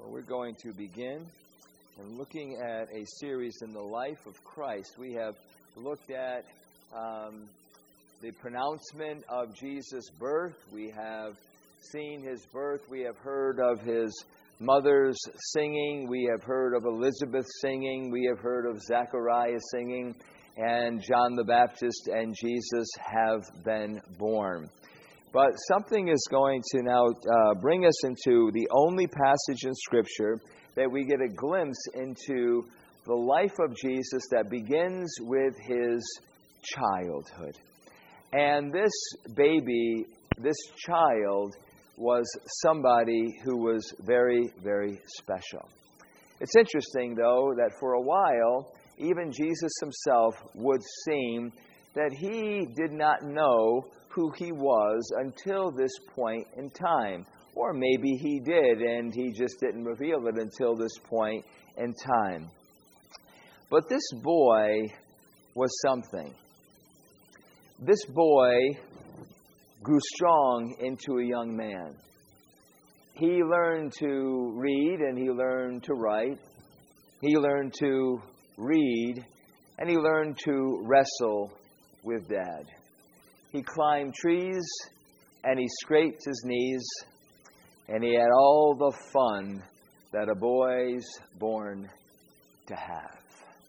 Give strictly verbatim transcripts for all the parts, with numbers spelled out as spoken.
Well, we're going to begin and looking at a series in the life of Christ. We have looked at um, the pronouncement of Jesus' birth. We have seen his birth. We have heard of his mother's singing. We have heard of Elizabeth singing. We have heard of Zechariah singing. And John the Baptist and Jesus have been born. But something is going to now uh, bring us into the only passage in Scripture that we get a glimpse into the life of Jesus that begins with his childhood. And this baby, this child, was somebody who was very, very special. It's interesting, though, that for a while, even Jesus himself would seem that he did not know who he was until this point in time. Or maybe he did, and he just didn't reveal it until this point in time. But this boy was something. This boy grew strong into a young man. He learned to read and he learned to write. He learned to read and he learned to wrestle with Dad. He climbed trees and he scraped his knees and he had all the fun that a boy's born to have.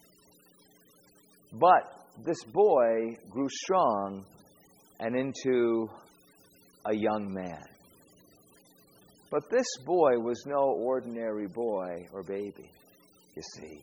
But this boy grew strong and into a young man. But this boy was no ordinary boy or baby, you see.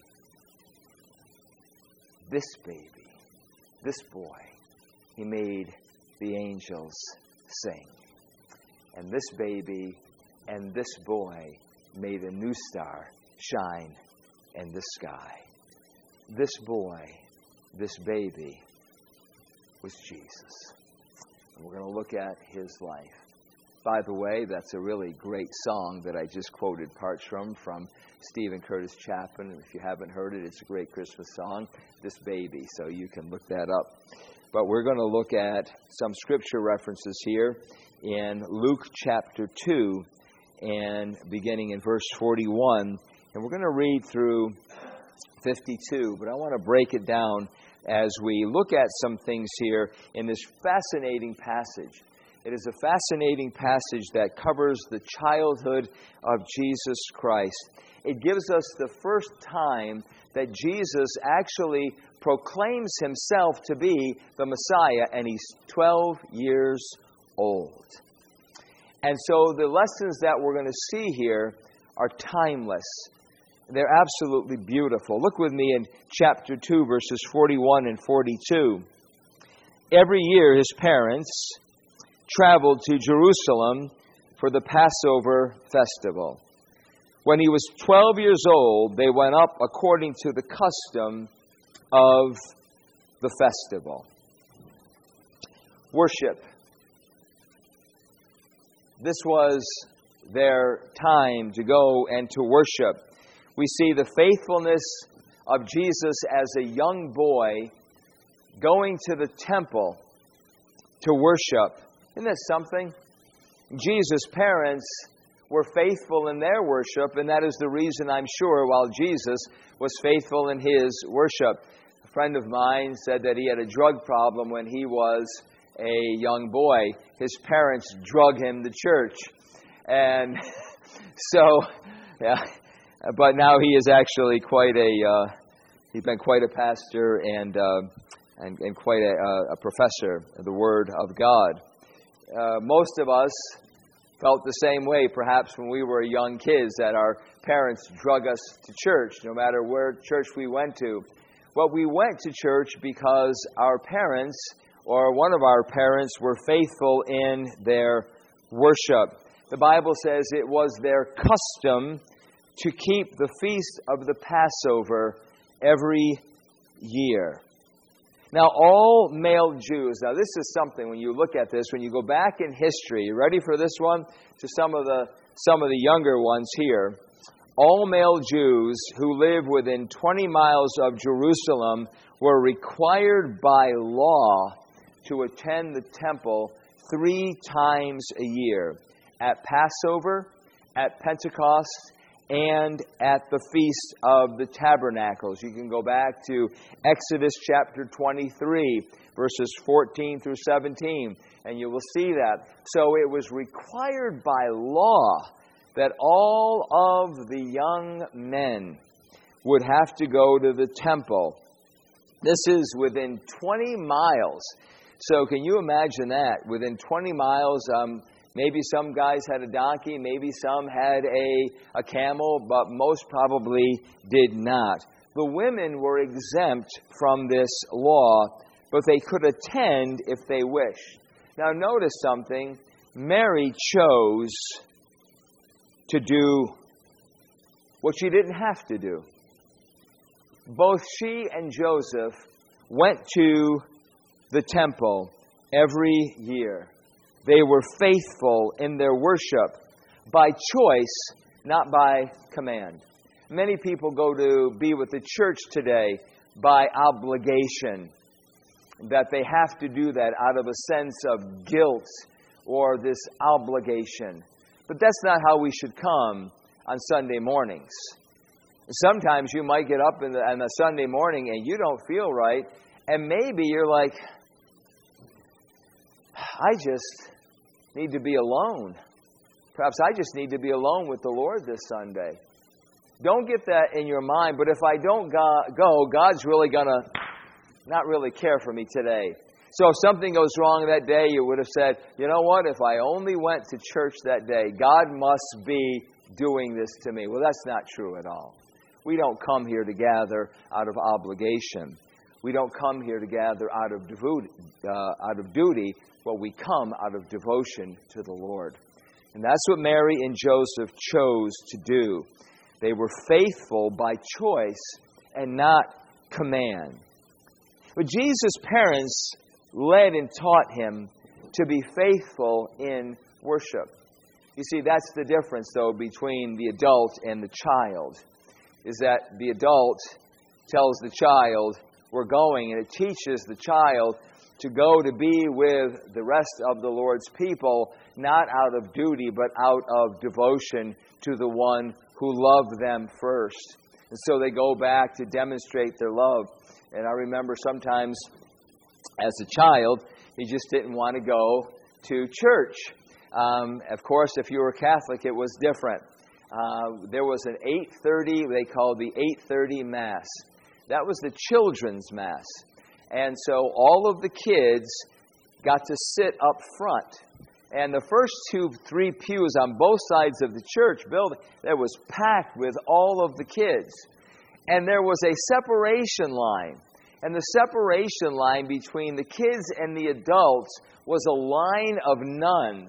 This baby, this boy, he made the angels sing. And this baby and this boy made a new star shine in the sky. This boy, this baby, was Jesus. And we're going to look at his life. By the way, that's a really great song that I just quoted parts from, from Stephen Curtis Chapman. If you haven't heard it, it's a great Christmas song, This Baby, so you can look that up. But we're going to look at some scripture references here in Luke chapter two, and beginning in verse forty-one. And we're going to read through fifty-two, but I want to break it down as we look at some things here in this fascinating passage. It is a fascinating passage that covers the childhood of Jesus Christ. It gives us the first time that Jesus actually proclaims himself to be the Messiah, and he's twelve years old. And so the lessons that we're going to see here are timeless. They're absolutely beautiful. Look with me in chapter two, verses forty-one and forty-two. Every year his parents traveled to Jerusalem for the Passover festival. When he was twelve years old, they went up according to the custom of the festival. Worship. This was their time to go and to worship. We see the faithfulness of Jesus as a young boy going to the temple to worship. Isn't that something? Jesus' parents were faithful in their worship, and that is the reason, I'm sure, while Jesus was faithful in his worship. A friend of mine said that he had a drug problem when he was a young boy. His parents drug him to church. And so, yeah, but now he is actually quite a, uh, he's been quite a pastor and, uh, and, and quite a, a professor of the Word of God. Uh, most of us felt the same way, perhaps, when we were young kids, that our parents drug us to church, no matter where church we went to. Well, we went to church because our parents, or one of our parents, were faithful in their worship. The Bible says it was their custom to keep the feast of the Passover every year. Now, all male Jews, now this is something, when you look at this, when you go back in history, you ready for this one? To some of the some of the younger ones here. All male Jews who live within twenty miles of Jerusalem were required by law to attend the temple three times a year. At Passover, at Pentecost, and at the Feast of the Tabernacles. You can go back to Exodus chapter twenty-three, verses fourteen through seventeen, and you will see that. So it was required by law that all of the young men would have to go to the temple. This is within twenty miles. So can you imagine that? Within twenty miles, um, maybe some guys had a donkey, maybe some had a, a camel, but most probably did not. The women were exempt from this law, but they could attend if they wished. Now notice something. Mary chose to do what she didn't have to do. Both she and Joseph went to the temple every year. They were faithful in their worship by choice, not by command. Many people go to be with the church today by obligation, that they have to do that out of a sense of guilt or this obligation. But that's not how we should come on Sunday mornings. Sometimes you might get up in the, on a Sunday morning and you don't feel right, and maybe you're like, I just need to be alone. Perhaps I just need to be alone with the Lord this Sunday. Don't get that in your mind, but if I don't go, God's really going to not really care for me today. So if something goes wrong that day, you would have said, you know what, if I only went to church that day, God must be doing this to me. Well, that's not true at all. We don't come here to gather out of obligation. We don't come here to gather out of devote, uh, out of duty, but we come out of devotion to the Lord. And that's what Mary and Joseph chose to do. They were faithful by choice and not command. But Jesus' parents led and taught him to be faithful in worship. You see, that's the difference, though, between the adult and the child, is that the adult tells the child, we're going, and it teaches the child to go to be with the rest of the Lord's people, not out of duty, but out of devotion to the one who loved them first. And so they go back to demonstrate their love. And I remember sometimes as a child, you just didn't want to go to church. Um, of course, if you were Catholic, it was different. Uh, there was an eight thirty, they called the eight thirty Mass. That was the children's Mass. And so all of the kids got to sit up front. And the first two, three pews on both sides of the church building, that was packed with all of the kids. And there was a separation line. And the separation line between the kids and the adults was a line of nuns.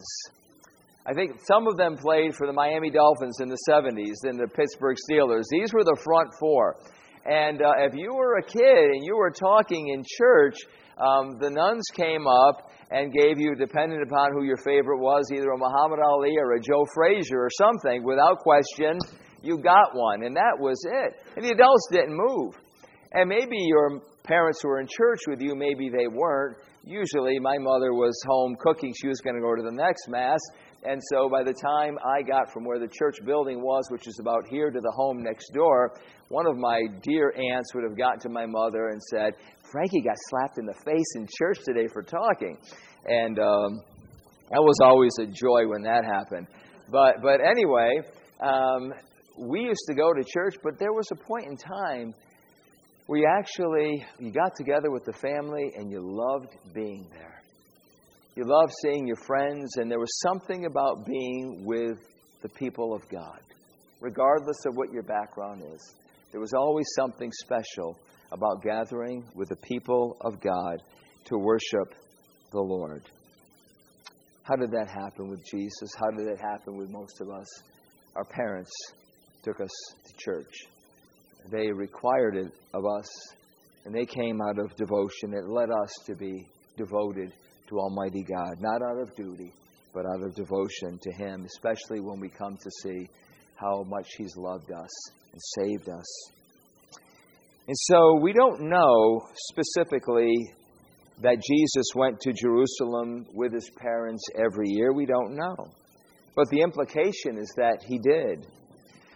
I think some of them played for the Miami Dolphins in the seventies and the Pittsburgh Steelers. These were the front four. And uh, if you were a kid and you were talking in church, um, the nuns came up and gave you, depending upon who your favorite was, either a Muhammad Ali or a Joe Frazier or something. Without question, you got one. And that was it. And the adults didn't move. And maybe your parents who were in church with you, maybe they weren't. Usually my mother was home cooking. She was going to go to the next Mass. And so by the time I got from where the church building was, which is about here, to the home next door, one of my dear aunts would have gotten to my mother and said, Frankie got slapped in the face in church today for talking. And um, that was always a joy when that happened. But, but anyway, um, we used to go to church, but there was a point in time where you actually, you got together with the family and you loved being there. You loved seeing your friends, and there was something about being with the people of God. Regardless of what your background is, there was always something special about gathering with the people of God to worship the Lord. How did that happen with Jesus? How did it happen with most of us? Our parents took us to church. They required it of us, and they came out of devotion. It led us to be devoted to Almighty God, not out of duty, but out of devotion to Him, especially when we come to see how much He's loved us and saved us. And so we don't know specifically that Jesus went to Jerusalem with His parents every year. We don't know. But the implication is that He did.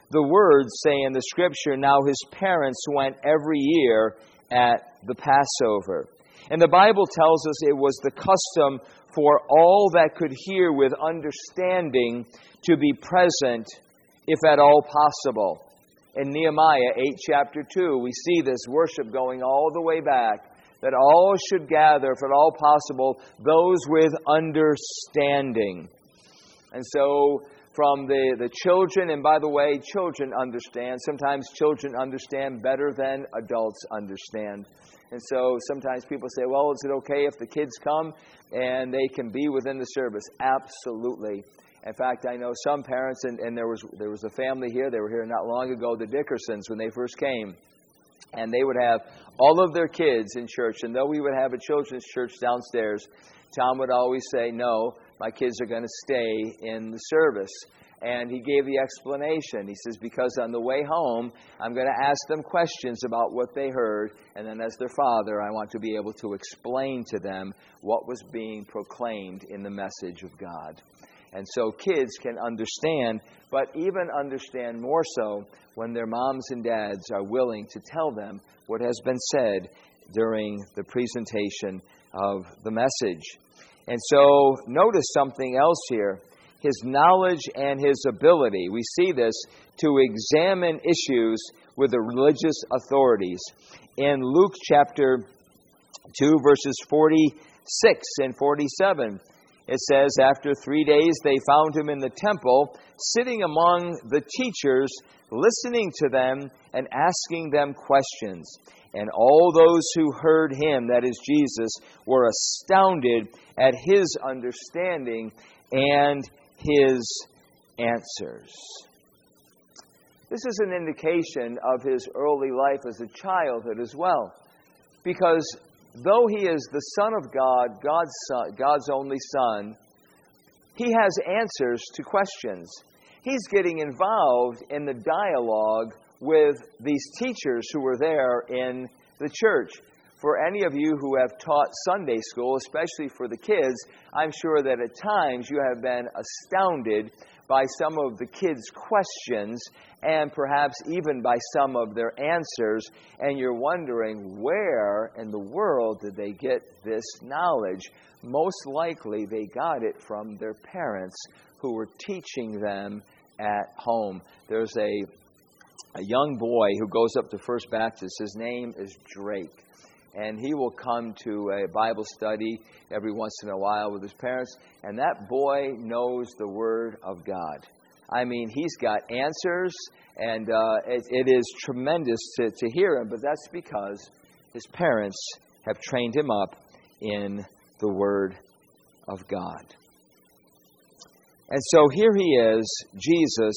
the words say in the Scripture, now his parents went every year at the Passover. And the Bible tells us it was the custom for all that could hear with understanding to be present, if at all possible. In Nehemiah eight, chapter two, we see this worship going all the way back, that all should gather, if at all possible, those with understanding. And so, from the, the children, and by the way, children understand. Sometimes children understand better than adults understand. And so sometimes people say, well, is it okay if the kids come and they can be within the service? Absolutely. In fact, I know some parents, and, and there was there was a family here, they were here not long ago, the Dickersons, when they first came. And they would have all of their kids in church. And though we would have a children's church downstairs, Tom would always say, no, my kids are going to stay in the service. And he gave the explanation. He says, because on the way home, I'm going to ask them questions about what they heard. And then as their father, I want to be able to explain to them what was being proclaimed in the message of God. And so kids can understand, but even understand more so when their moms and dads are willing to tell them what has been said during the presentation of the message. And so notice something else here. His knowledge and his ability. We see this to examine issues with the religious authorities. In Luke chapter two, verses forty-six and forty-seven, it says, after three days they found him in the temple, sitting among the teachers, listening to them and asking them questions. And all those who heard him, that is Jesus, were astounded at his understanding and his answers. This is an indication of his early life as a childhood as well. Because though he is the Son of God, God's son, God's only Son, he has answers to questions. He's getting involved in the dialogue with these teachers who were there in the church. For any of you who have taught Sunday school, especially for the kids, I'm sure that at times you have been astounded by some of the kids' questions and perhaps even by some of their answers, and you're wondering, where in the world did they get this knowledge? Most likely they got it from their parents who were teaching them at home. There's a, a young boy who goes up to First Baptist. His name is Drake. And he will come to a Bible study every once in a while with his parents. And that boy knows the Word of God. I mean, he's got answers, and uh, it, it is tremendous to, to hear him. But that's because his parents have trained him up in the Word of God. And so here he is, Jesus,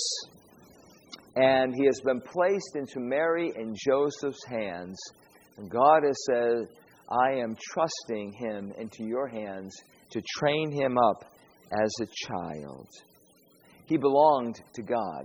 and he has been placed into Mary and Joseph's hands. And God has said, I am trusting him into your hands to train him up as a child. He belonged to God.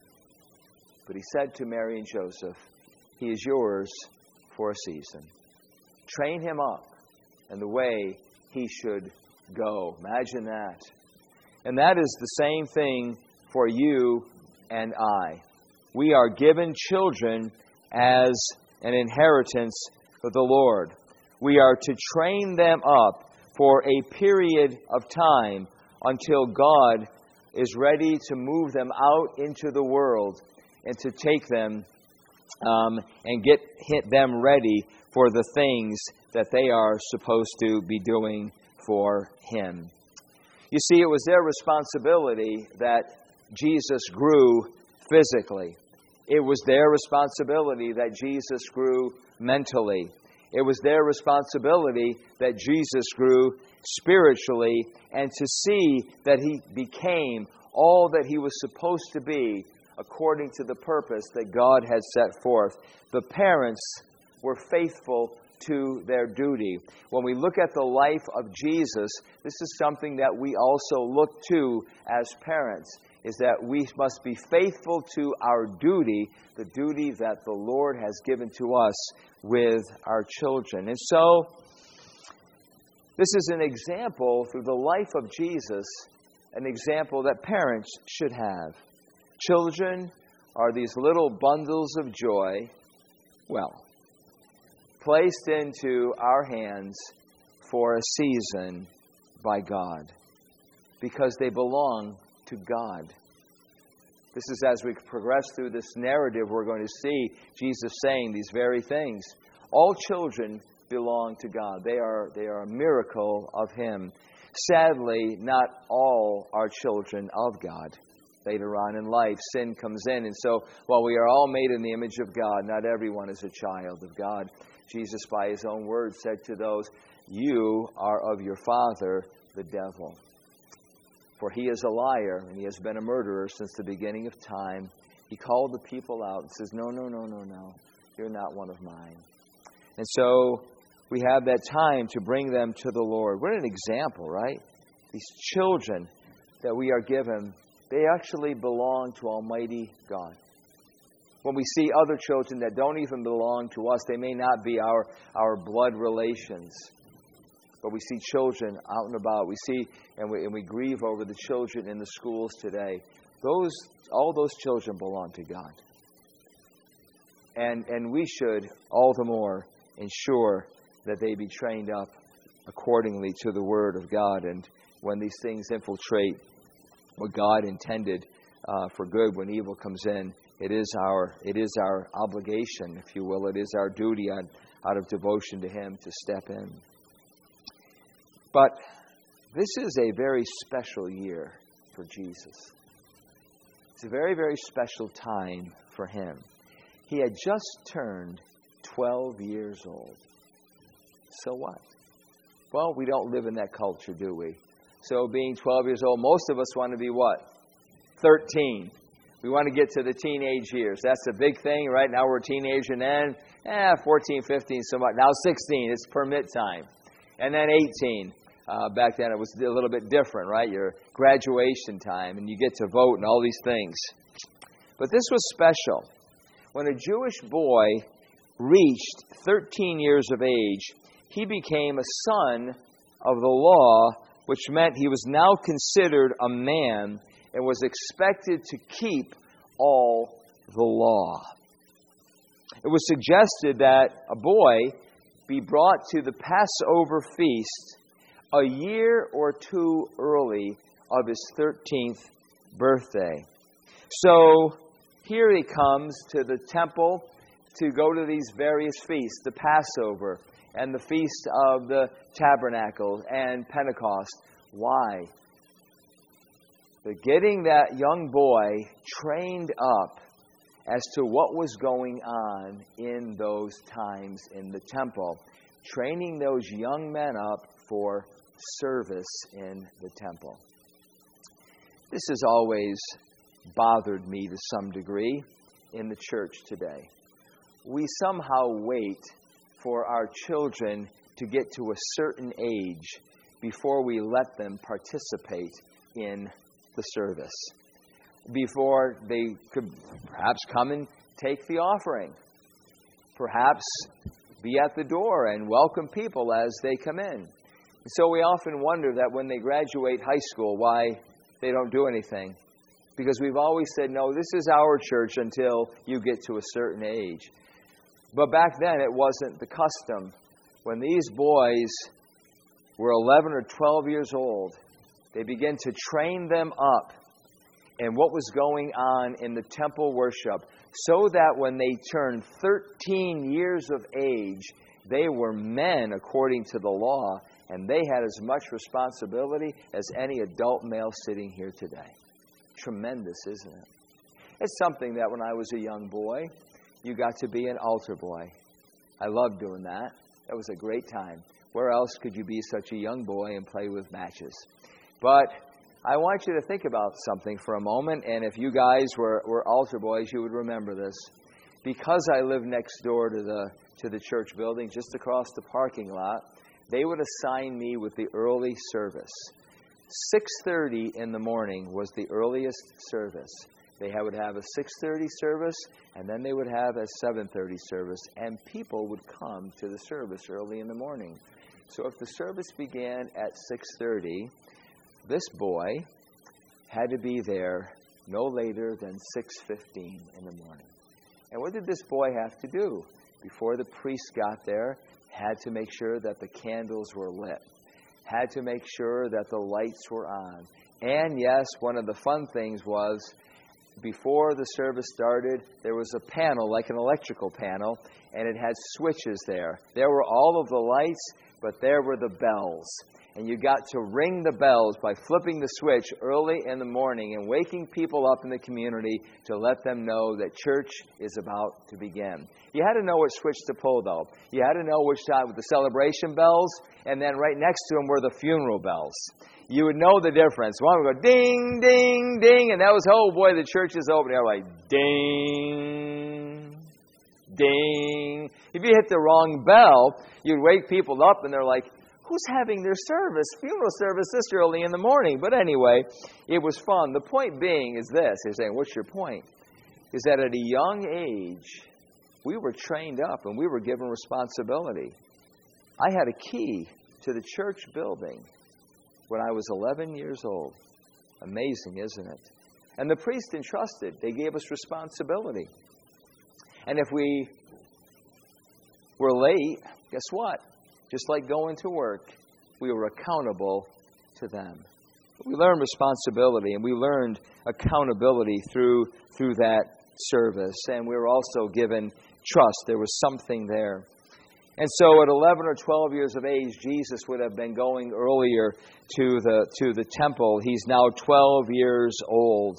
But he said to Mary and Joseph, he is yours for a season. Train him up in the way he should go. Imagine that. And that is the same thing for you and I. We are given children as an inheritance of the Lord. We are to train them up for a period of time until God is ready to move them out into the world and to take them um, and get hit them ready for the things that they are supposed to be doing for Him. You see, it was their responsibility that Jesus grew physically. It was their responsibility that Jesus grew mentally. It was their responsibility that Jesus grew spiritually, and to see that He became all that He was supposed to be according to the purpose that God had set forth. The parents were faithful to their duty. When we look at the life of Jesus, this is something that we also look to as parents, is that we must be faithful to our duty, the duty that the Lord has given to us with our children. And so, this is an example through the life of Jesus, an example that parents should have. Children are these little bundles of joy, well, placed into our hands for a season by God, because they belong to God. This is as we progress through this narrative, we're going to see Jesus saying these very things. All children belong to God. They are, they are a miracle of Him. Sadly, not all are children of God. Later on in life, sin comes in. And so, while we are all made in the image of God, not everyone is a child of God. Jesus, by His own words, said to those, "You are of your father, the devil. For he is a liar, and he has been a murderer since the beginning of time." He called the people out and says, "No, no, no, no, no. You're not one of mine." And so, we have that time to bring them to the Lord. What an example, right? These children that we are given, they actually belong to Almighty God. When we see other children that don't even belong to us, they may not be our, our blood relations. But we see children out and about. We see and we, and we grieve over the children in the schools today. Those, all those children belong to God. And, and we should all the more ensure that they be trained up accordingly to the Word of God. And when these things infiltrate what God intended uh, for good, when evil comes in, it is our it is our obligation, if you will. It is our duty on, out of devotion to Him to step in. But this is a very special year for Jesus. It's a very, very special time for Him. He had just turned twelve years old. So what? Well, we don't live in that culture, do we? So being twelve years old, most of us want to be what? thirteen. We want to get to the teenage years. That's a big thing. Right now we're a teenager, and then eh, fourteen, fifteen, so much. Now sixteen, it's permit time. And then eighteen. Uh, back then it was a little bit different, right? Your graduation time, and you get to vote and all these things. But this was special. When a Jewish boy reached thirteen years of age, he became a son of the law, which meant he was now considered a man and was expected to keep all the law. It was suggested that a boy be brought to the Passover feast a year or two early of his thirteenth birthday. So here he comes to the temple to go to these various feasts, the Passover and the Feast of the Tabernacle and Pentecost. Why? But getting that young boy trained up as to what was going on in those times in the temple. Training those young men up for service in the temple. This has always bothered me to some degree in the church today. We somehow wait for our children to get to a certain age before we let them participate in the service. Before they could perhaps come and take the offering. Perhaps be at the door and welcome people as they come in. And so we often wonder that when they graduate high school, why they don't do anything. Because we've always said, no, this is our church until you get to a certain age. But back then it wasn't the custom. When these boys were eleven or twelve years old, they began to train them up in what was going on in the temple worship, so that when they turned thirteen years of age, they were men according to the law, and they had as much responsibility as any adult male sitting here today. Tremendous, isn't it? It's something that when I was a young boy, you got to be an altar boy. I loved doing that. That was a great time. Where else could you be such a young boy and play with matches? But I want you to think about something for a moment, and if you guys were, were altar boys, you would remember this. Because I live next door to the to the church building, just across the parking lot, they would assign me with the early service. six thirty in the morning was the earliest service. They would have a six thirty service, and then they would have a seven thirty service, and people would come to the service early in the morning. So if the service began at six thirty, this boy had to be there no later than six fifteen in the morning. And what did this boy have to do? Before the priest got there, had to make sure that the candles were lit, had to make sure that the lights were on. And yes, one of the fun things was, before the service started, there was a panel, like an electrical panel, and it had switches there. There were all of the lights, but there were the bells. And you got to ring the bells by flipping the switch early in the morning and waking people up in the community to let them know that church is about to begin. You had to know which switch to pull, though. You had to know which side with the celebration bells, and then right next to them were the funeral bells. You would know the difference. One would go ding, ding, ding, and that was, oh boy, the church is open. They're like, ding, ding. If you hit the wrong bell, you'd wake people up, and they're like, who's having their service, funeral service this early in the morning? But anyway, it was fun. The point being is this. They're saying, what's your point? Is that at a young age, we were trained up and we were given responsibility. I had a key to the church building when I was eleven years old. Amazing, isn't it? And the priest entrusted. They gave us responsibility. And if we were late, guess what? Just like going to work, we were accountable to them. We learned responsibility and we learned accountability through through that service. And we were also given trust. There was something there. And so at eleven or twelve years of age, Jesus would have been going earlier to the to the temple. He's now twelve years old.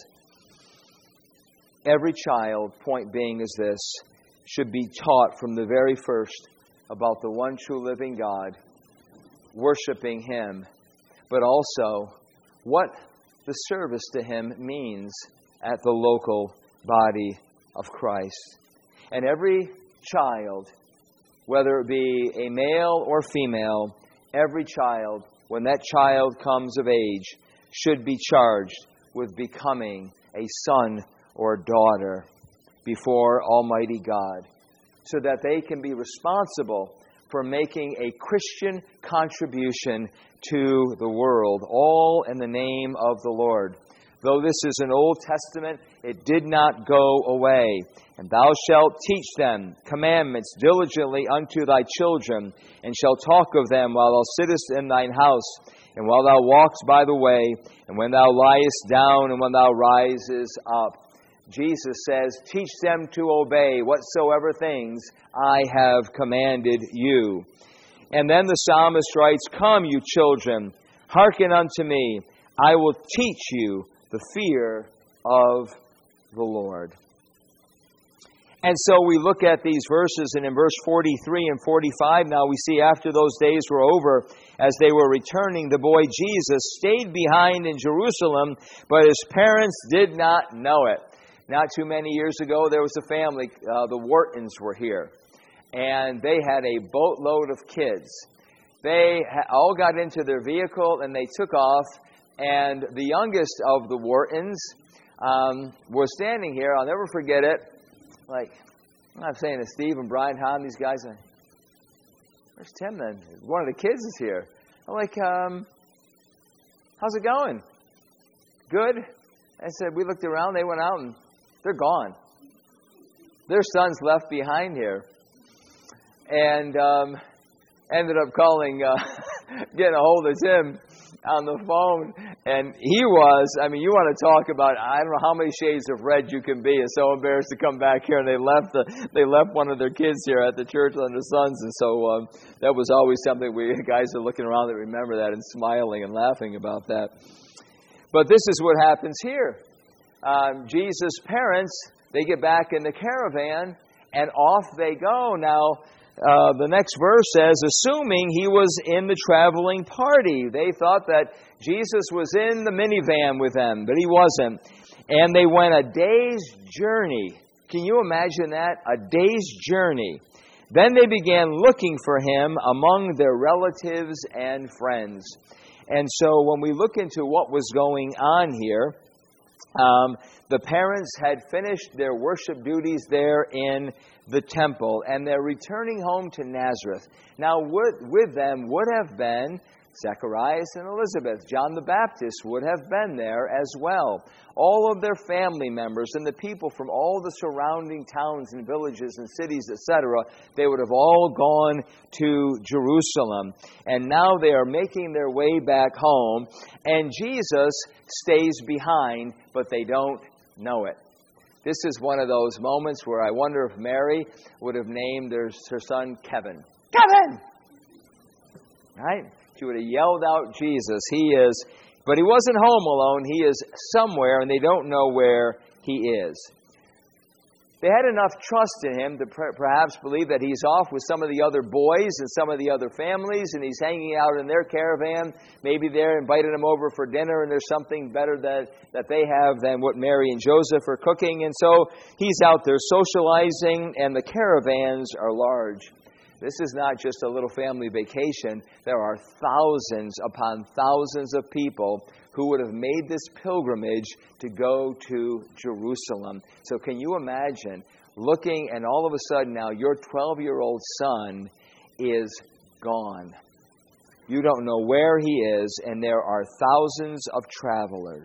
Every child, point being is this, should be taught from the very first about the one true living God, worshiping Him, but also what the service to Him means at the local body of Christ. And every child, whether it be a male or female, every child, when that child comes of age, should be charged with becoming a son or daughter before Almighty God, so that they can be responsible for making a Christian contribution to the world, all in the name of the Lord. Though this is an Old Testament, it did not go away. And thou shalt teach them commandments diligently unto thy children, and shalt talk of them while thou sittest in thine house, and while thou walkest by the way, and when thou liest down, and when thou risest up. Jesus says, teach them to obey whatsoever things I have commanded you. And then the psalmist writes, come, you children, hearken unto me. I will teach you the fear of the Lord. And so we look at these verses, and in verse forty-three and forty-five now we see after those days were over, as they were returning, the boy Jesus stayed behind in Jerusalem, but his parents did not know it. Not too many years ago, there was a family, uh, the Whartons were here, and they had a boatload of kids. They ha- all got into their vehicle, and they took off, and the youngest of the Whartons um, was standing here. I'll never forget it. Like, I'm saying to Steve and Brian, Han, these guys, are, where's Tim then? One of the kids is here. I'm like, um, how's it going? Good? I said, we looked around, they went out, and they're gone. Their son's left behind here. And um, ended up calling, uh, getting a hold of Tim on the phone. And he was, I mean, you want to talk about, I don't know how many shades of red you can be. It's so embarrassed to come back here. And they left the, they left one of their kids here at the church on their sons. And so um, that was always something we guys are looking around that remember that and smiling and laughing about that. But this is what happens here. Um, Jesus' parents, they get back in the caravan, and off they go. Now, uh, the next verse says, assuming he was in the traveling party. They thought that Jesus was in the minivan with them, but he wasn't. And they went a day's journey. Can you imagine that? A day's journey. Then they began looking for him among their relatives and friends. And so when we look into what was going on here, um, the parents had finished their worship duties there in the temple, and they're returning home to Nazareth. Now, with, with them would have been Zacharias and Elizabeth. John the Baptist would have been there as well. All of their family members and the people from all the surrounding towns and villages and cities, et cetera, they would have all gone to Jerusalem. And now they are making their way back home, and Jesus stays behind, but they don't know it. This is one of those moments where I wonder if Mary would have named her, her son Kevin. Kevin! Right? She would have yelled out Jesus. He is, but he wasn't home alone. He is somewhere, and they don't know where he is. They had enough trust in him to perhaps believe that he's off with some of the other boys and some of the other families, and he's hanging out in their caravan. Maybe they're inviting him over for dinner, and there's something better that, that they have than what Mary and Joseph are cooking. And so he's out there socializing, and the caravans are large. This is not just a little family vacation. There are thousands upon thousands of people who would have made this pilgrimage to go to Jerusalem. So can you imagine looking, and all of a sudden now your twelve-year-old son is gone. You don't know where he is, and there are thousands of travelers.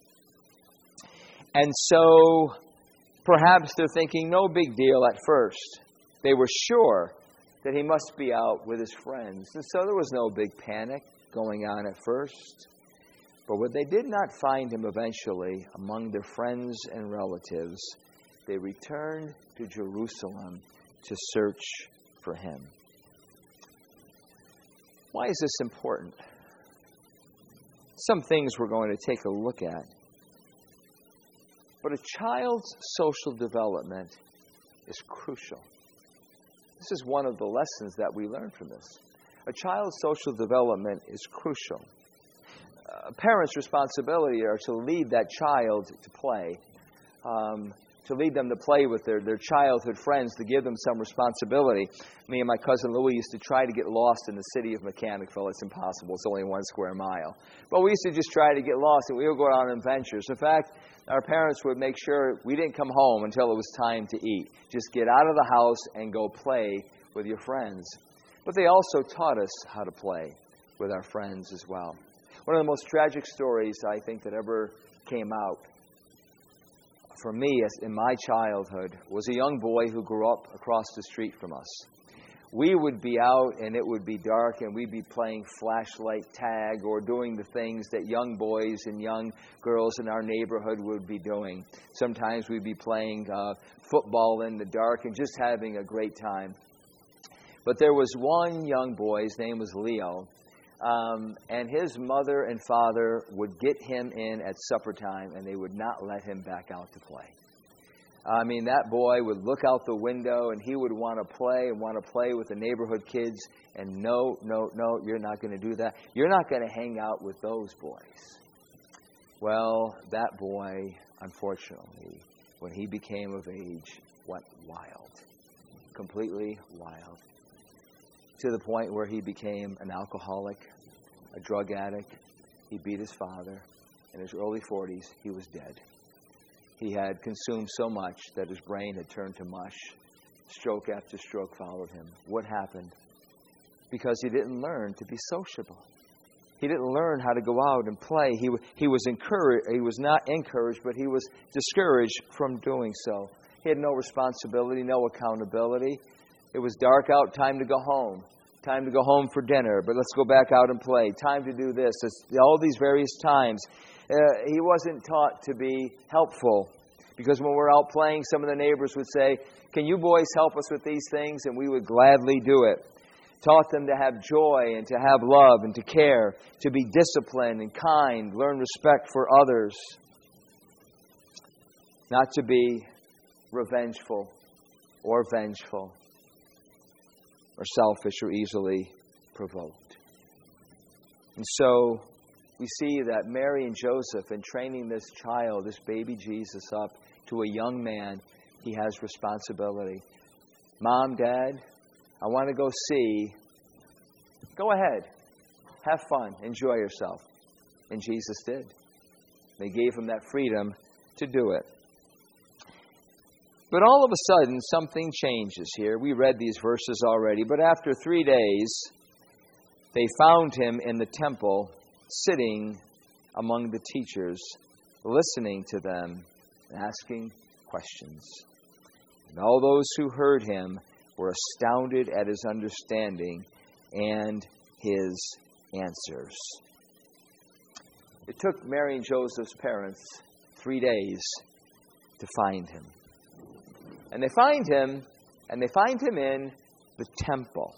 And so perhaps they're thinking, no big deal at first. They were sure that he must be out with his friends. And so there was no big panic going on at first. But when they did not find him eventually among their friends and relatives, they returned to Jerusalem to search for him. Why is this important? Some things we're going to take a look at. But a child's social development is crucial. This is one of the lessons that we learn from this. A child's social development is crucial. A parent's responsibility are to lead that child to play, um, to lead them to play with their, their childhood friends, to give them some responsibility. Me and my cousin Louie used to try to get lost in the city of Mechanicville. It's impossible. It's only one square mile. But we used to just try to get lost, and we would go on adventures. In fact, our parents would make sure we didn't come home until it was time to eat. Just get out of the house and go play with your friends. But they also taught us how to play with our friends as well. One of the most tragic stories, I think, that ever came out for me in my childhood was a young boy who grew up across the street from us. We would be out and it would be dark and we'd be playing flashlight tag or doing the things that young boys and young girls in our neighborhood would be doing. Sometimes we'd be playing uh, football in the dark and just having a great time. But there was one young boy, his name was Leo, um, and his mother and father would get him in at supper time and they would not let him back out to play. I mean, that boy would look out the window and he would want to play and want to play with the neighborhood kids. And no, no, no, you're not going to do that. You're not going to hang out with those boys. Well, that boy, unfortunately, when he became of age, went wild. Completely wild. To the point where he became an alcoholic, a drug addict. He beat his father. In his early forties, he was dead. He had consumed so much that his brain had turned to mush. Stroke after stroke followed him. What happened? Because he didn't learn to be sociable. He didn't learn how to go out and play. He, he was encouraged. He was not encouraged, but he was discouraged from doing so. He had no responsibility, no accountability. It was dark out, time to go home. Time to go home for dinner, but let's go back out and play. Time to do this. It's all these various times. Uh, he wasn't taught to be helpful because when we're out playing, some of the neighbors would say, can you boys help us with these things? And we would gladly do it. Taught them to have joy and to have love and to care, to be disciplined and kind, learn respect for others, not to be revengeful or vengeful or selfish or easily provoked. And so we see that Mary and Joseph, in training this child, this baby Jesus, up to a young man, he has responsibility. Mom, Dad, I want to go see. Go ahead. Have fun. Enjoy yourself. And Jesus did. They gave him that freedom to do it. But all of a sudden, something changes here. We read these verses already. But after three days, they found him in the temple, sitting among the teachers, listening to them, asking questions. And all those who heard him were astounded at his understanding and his answers. It took Mary and Joseph's parents three days to find him. And they find him, and they find him in the temple.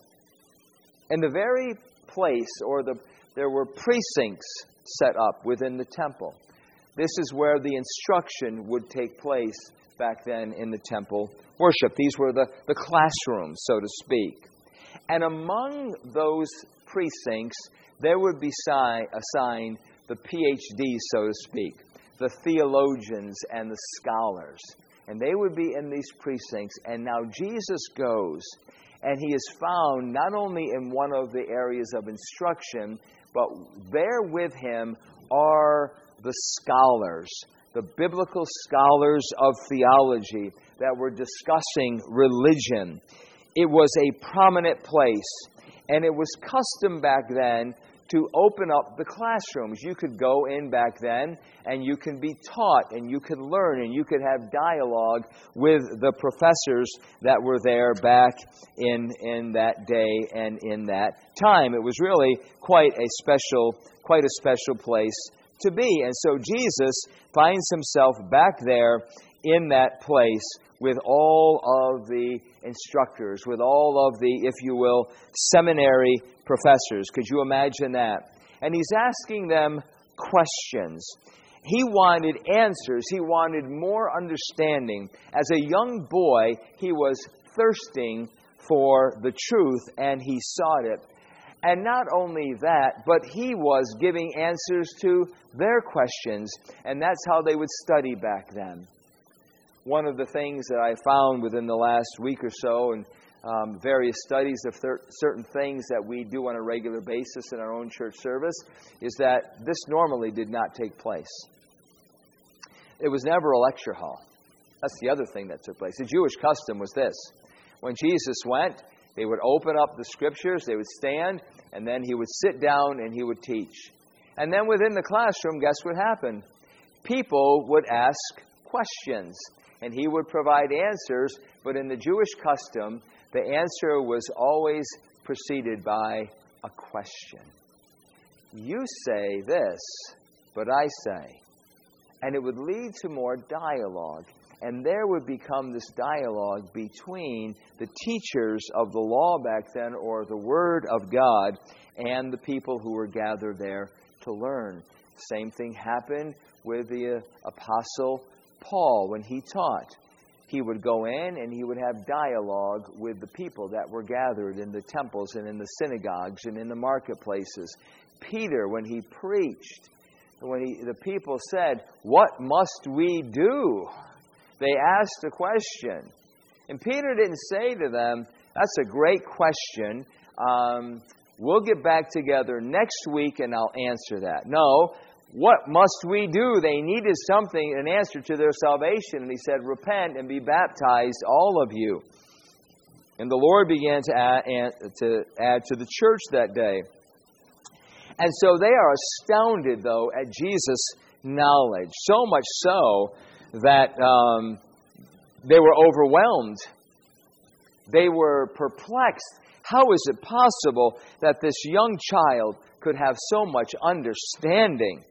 In the very place, or the there were precincts set up within the temple. This is where the instruction would take place back then in the temple worship. These were the, the classrooms, so to speak. And among those precincts, there would be si- assigned the P H Ds, so to speak, the theologians and the scholars. And they would be in these precincts. And now Jesus goes, and he is found not only in one of the areas of instruction, but there with him are the scholars, the biblical scholars of theology that were discussing religion. It was a prominent place, and it was custom back then to open up the classrooms. You could go in back then, and you can be taught, and you could learn, and you could have dialogue with the professors that were there back in in that day and in that time. It was really quite a special, quite a special place to be. And so Jesus finds himself back there in that place with all of the instructors, with all of the, if you will, seminary professors. Could you imagine that? And he's asking them questions. He wanted answers. He wanted more understanding. As a young boy, he was thirsting for the truth, and he sought it. And not only that, but he was giving answers to their questions, and that's how they would study back then. One of the things that I found within the last week or so, and um, various studies of thir- certain things that we do on a regular basis in our own church service, is that this normally did not take place. It was never a lecture hall. That's the other thing that took place. The Jewish custom was this. When Jesus went, they would open up the Scriptures, they would stand, and then he would sit down and he would teach. And then within the classroom, guess what happened? People would ask questions, and he would provide answers, but in the Jewish custom, the answer was always preceded by a question. You say this, but I say. And it would lead to more dialogue. And there would become this dialogue between the teachers of the law back then, or the Word of God, and the people who were gathered there to learn. Same thing happened with the Apostle Paul when he taught. He would go in and he would have dialogue with the people that were gathered in the temples and in the synagogues and in the marketplaces. Peter, when he preached, when he, the people said, "What must we do?" They asked a question. And Peter didn't say to them, "That's a great question. Um, we'll get back together next week and I'll answer that." No, what must we do? They needed something, an answer to their salvation. And he said, "Repent and be baptized, all of you." And the Lord began to add, to add to the church that day. And so they are astounded, though, at Jesus' knowledge. So much so that um, they were overwhelmed. They were perplexed. How is it possible that this young child could have so much understanding?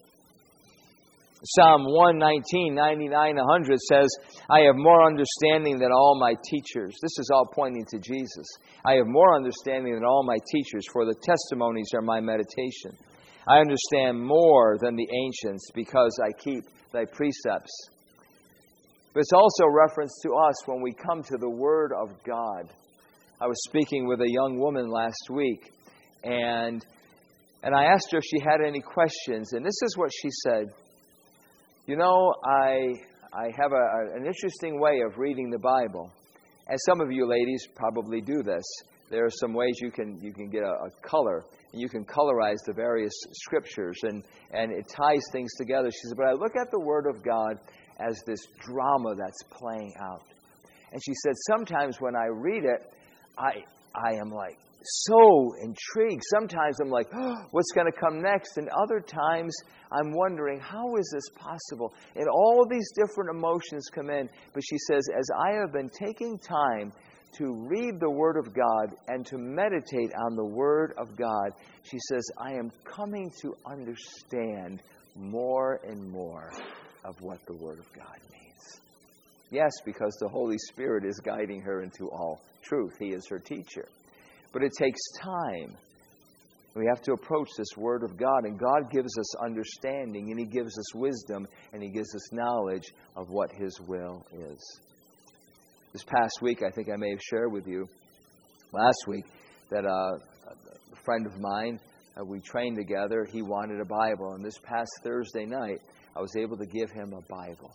Psalm one nineteen, ninety-nine, one hundred says, "I have more understanding than all my teachers." This is all pointing to Jesus. "I have more understanding than all my teachers, for the testimonies are my meditation. I understand more than the ancients, because I keep thy precepts." But it's also a reference to us when we come to the Word of God. I was speaking with a young woman last week, and and I asked her if she had any questions, and this is what she said. "You know, I I have a, an interesting way of reading the Bible. And some of you ladies probably do this. There are some ways you can you can get a, a color, and you can colorize the various scriptures, and, and it ties things together." She said, "But I look at the Word of God as this drama that's playing out." And she said, "Sometimes when I read it, I I am like so intrigued. Sometimes I'm like, oh, what's going to come next? And other times I'm wondering, how is this possible? And all of these different emotions come in. But she says, as I have been taking time to read the Word of God and to meditate on the Word of God, she says, I am coming to understand more and more of what the Word of God means. Yes, because the Holy Spirit is guiding her into all truth. He is her teacher. But it takes time. We have to approach this Word of God, and God gives us understanding, and He gives us wisdom, and He gives us knowledge of what His will is. This past week, I think I may have shared with you last week that uh, a friend of mine, uh, we trained together, he wanted a Bible, and this past Thursday night, I was able to give him a Bible.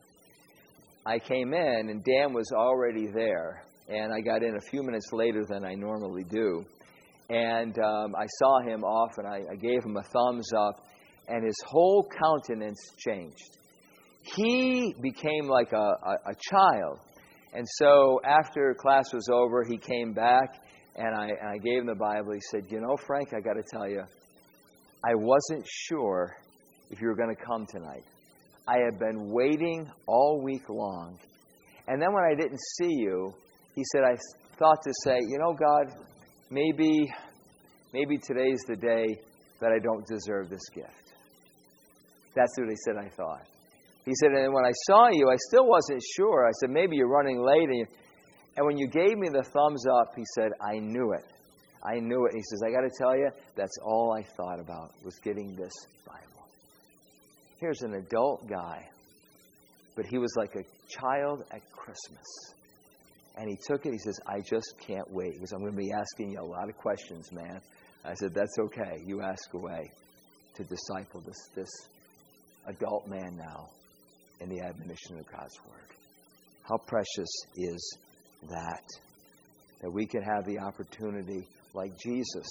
I came in, and Dan was already there, and I got in a few minutes later than I normally do. And um, I saw him off, and I, I gave him a thumbs up, and his whole countenance changed. He became like a, a, a child. And so after class was over, he came back, and I, and I gave him the Bible. He said, you know, Frank, I got to tell you, I wasn't sure if you were going to come tonight. I had been waiting all week long. And then when I didn't see you, he said, I thought to say, you know, God, maybe, maybe today's the day that I don't deserve this gift. That's what he said I thought. He said, and when I saw you, I still wasn't sure. I said, maybe you're running late. And, you, and when you gave me the thumbs up, he said, I knew it. I knew it. He says, I got to tell you, that's all I thought about was getting this Bible. Here's an adult guy, but he was like a child at Christmas. And he took it. He says, I just can't wait. He goes, I'm going to be asking you a lot of questions, man. I said, that's okay. You ask away to disciple this, this adult man now in the admonition of God's Word. How precious is that? That we can have the opportunity, like Jesus,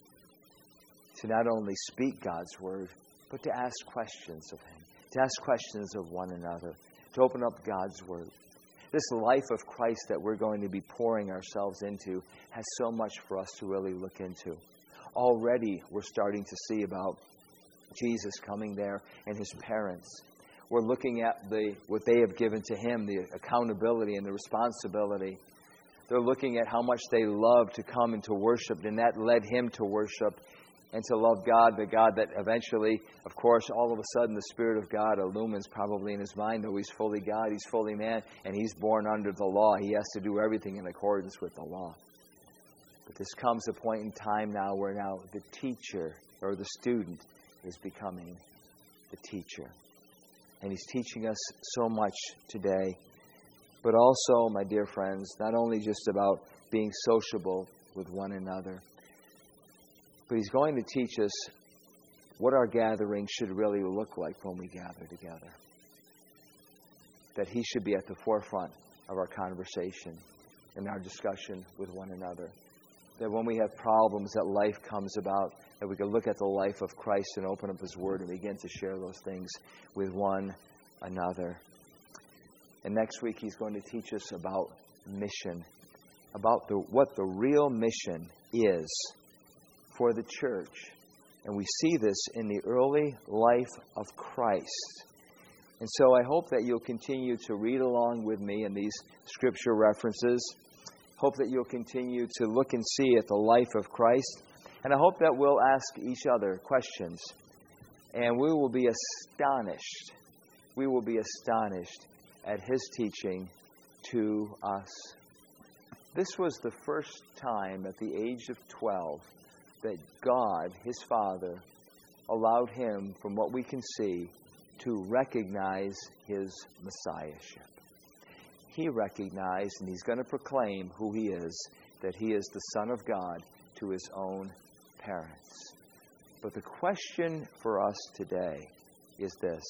to not only speak God's Word, but to ask questions of Him, to ask questions of one another, to open up God's Word. This life of Christ that we're going to be pouring ourselves into has so much for us to really look into. Already we're starting to see about Jesus coming there and His parents. We're looking at the what they have given to Him, the accountability and the responsibility. They're looking at how much they love to come and to worship, and that led Him to worship and to love God, the God that eventually, of course, all of a sudden the Spirit of God illumines probably in his mind, though He's fully God, He's fully man, and He's born under the law. He has to do everything in accordance with the law. But this comes a point in time now where now the teacher or the student is becoming the teacher. And He's teaching us so much today. But also, my dear friends, not only just about being sociable with one another, but He's going to teach us what our gathering should really look like when we gather together. That He should be at the forefront of our conversation and our discussion with one another. That when we have problems that life comes about, that we can look at the life of Christ and open up His Word and begin to share those things with one another. And next week He's going to teach us about mission, about the, what the real mission is for the church. And we see this in the early life of Christ. And so I hope that you'll continue to read along with me in these scripture references. Hope that you'll continue to look and see at the life of Christ. And I hope that we'll ask each other questions. And we will be astonished. We will be astonished at His teaching to us. This was the first time at the age of twelve that God, His Father, allowed him, from what we can see, to recognize His Messiahship. He recognized, and He's going to proclaim who He is, that He is the Son of God to His own parents. But the question for us today is this: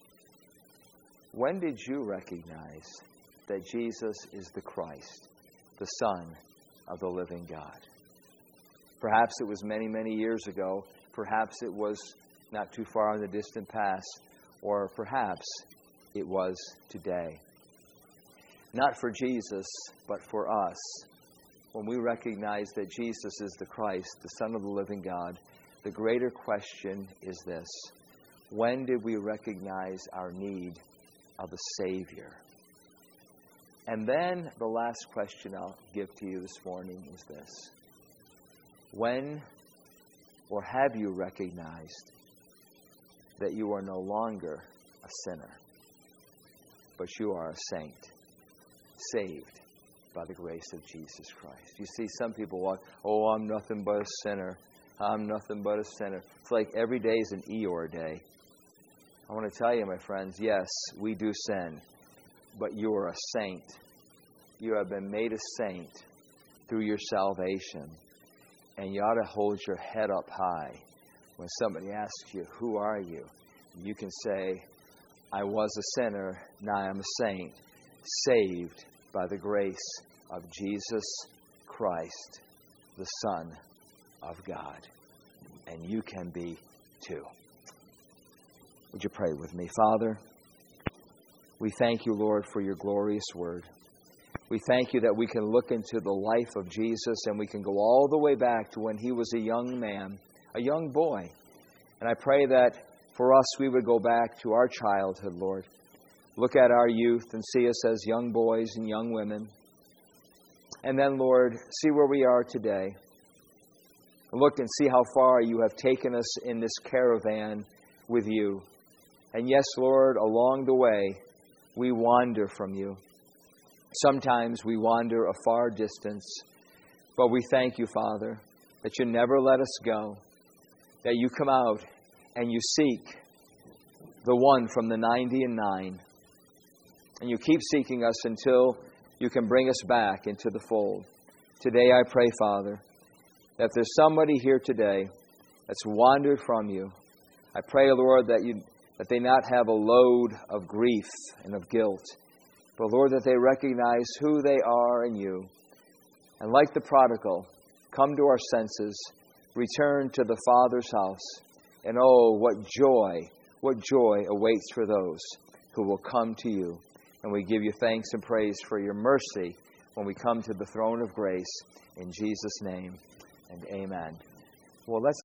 when did you recognize that Jesus is the Christ, the Son of the living God? Perhaps it was many, many years ago. Perhaps it was not too far in the distant past. Or perhaps it was today. Not for Jesus, but for us. when we recognize that Jesus is the Christ, the Son of the living God, the greater question is this: when did we recognize our need of a Savior? And then the last question I'll give to you this morning is this: when or have you recognized that you are no longer a sinner, but you are a saint, saved by the grace of Jesus Christ? You see, some people walk, oh, I'm nothing but a sinner. I'm nothing but a sinner. It's like every day is an Eeyore day. I want to tell you, my friends, yes, we do sin, but you are a saint. You have been made a saint through your salvation. And you ought to hold your head up high. When somebody asks you, who are you? You can say, I was a sinner, now I'm a saint, saved by the grace of Jesus Christ, the Son of God. And you can be too. Would you pray with me? Father, we thank you, Lord, for your glorious word. We thank you that we can look into the life of Jesus and we can go all the way back to when he was a young man, a young boy. And I pray that for us we would go back to our childhood, Lord. Look at our youth and see us as young boys and young women. And then, Lord, see where we are today. Look and see how far you have taken us in this caravan with you. And yes, Lord, along the way, we wander from you. Sometimes we wander a far distance, but we thank you, Father, that you never let us go, that you come out and you seek the one from the ninety and nine, and you keep seeking us until you can bring us back into the fold. Today I pray, Father, that if there's somebody here today that's wandered from you, I pray, Lord, that you that they not have a load of grief and of guilt, but, Lord, that they recognize who they are in you. And like the prodigal, come to our senses, return to the Father's house. And oh, what joy, what joy awaits for those who will come to you. And we give you thanks and praise for your mercy when we come to the throne of grace. In Jesus' name, and amen. Well, let's